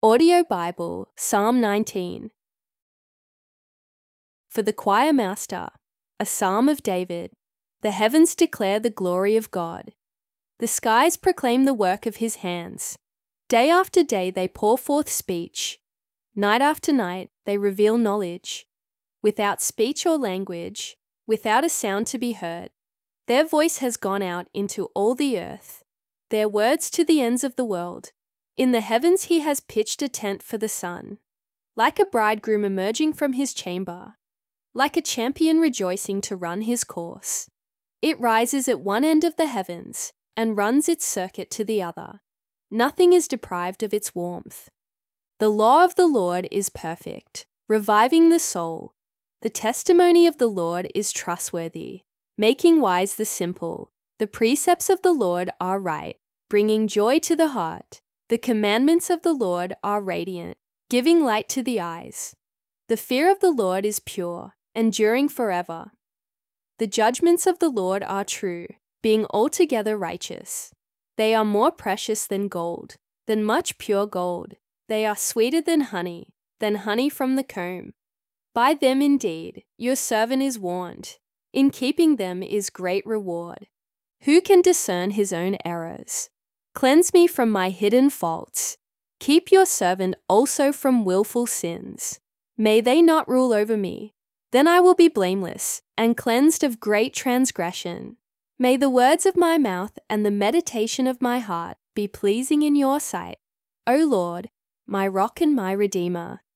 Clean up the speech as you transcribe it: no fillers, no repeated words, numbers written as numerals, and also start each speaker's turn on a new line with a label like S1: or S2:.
S1: Audio Bible, Psalm 19. For the choir master, a psalm of David. The heavens declare the glory of God. The skies proclaim the work of his hands. Day after day they pour forth speech. Night after night they reveal knowledge. Without speech or language, without a sound to be heard, their voice has gone out into all the earth, their words to the ends of the world. In the heavens he has pitched a tent for the sun, like a bridegroom emerging from his chamber, like a champion rejoicing to run his course. It rises at one end of the heavens and runs its circuit to the other. Nothing is deprived of its warmth. The law of the Lord is perfect, reviving the soul. The testimony of the Lord is trustworthy, making wise the simple. The precepts of the Lord are right, bringing joy to the heart. The commandments of the Lord are radiant, giving light to the eyes. The fear of the Lord is pure, enduring forever. The judgments of the Lord are true, being altogether righteous. They are more precious than gold, than much pure gold. They are sweeter than honey from the comb. By them indeed your servant is warned. In keeping them is great reward. Who can discern his own errors? Cleanse me from my hidden faults. Keep your servant also from willful sins. May they not rule over me. Then I will be blameless and cleansed of great transgression. May the words of my mouth and the meditation of my heart be pleasing in your sight, O Lord, my rock and my redeemer.